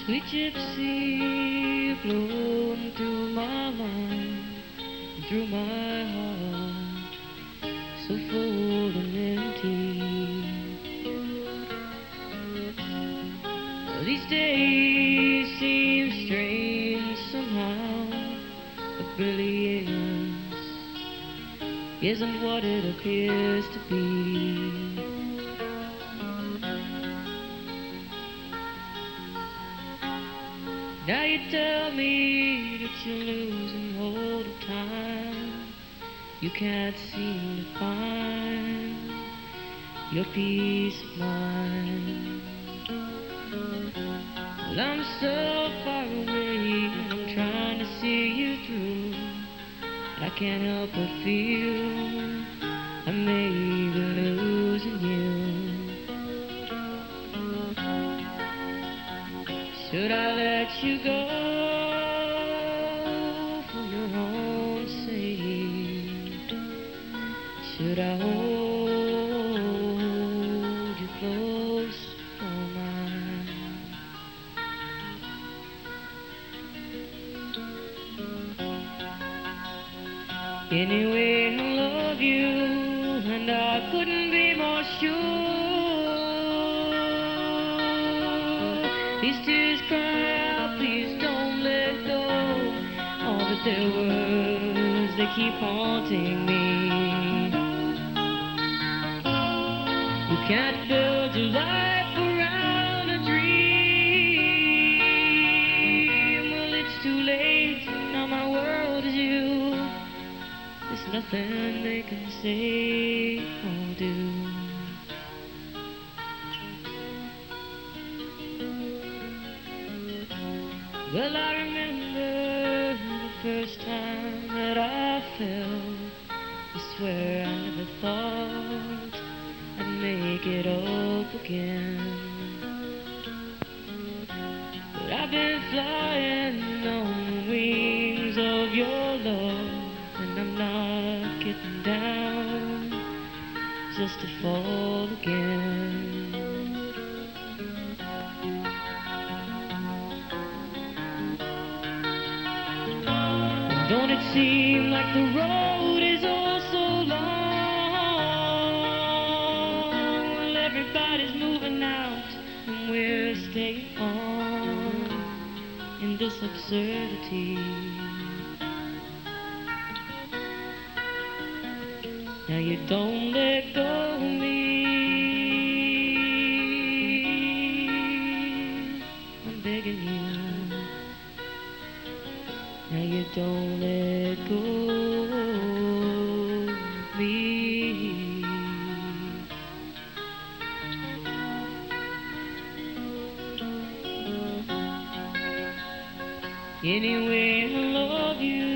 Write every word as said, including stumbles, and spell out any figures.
Sweet gypsy blown through my mind, through my heart, so full and empty. These days seem strange somehow. The brilliance isn't what it appears to be. Now you tell me that you're losing hold of time. You can't seem to find your peace of mind. Well, I'm so far away and I'm trying to see you through. I can't help but feel I may be losing you. Should I let you go for your own sake? Should I hold you close for mine? Anyway, I love you, and I couldn't be more sure. These tears cry out, please don't let go. All that their words, they keep haunting me. You can't build your life around a dream. Well, it's too late, now my world is you. There's nothing they can say or do. Well, I remember the first time that I fell. I swear I never thought I'd make it up again. But I've been flying on the wings of your love, and I'm not getting down just to fall again. Don't it seem like the road is oh so long? Well, everybody's moving out and we're staying on in this absurdity. Now you don't let go of me. I'm begging you. Now you don't let go of me. Anyway, I love you.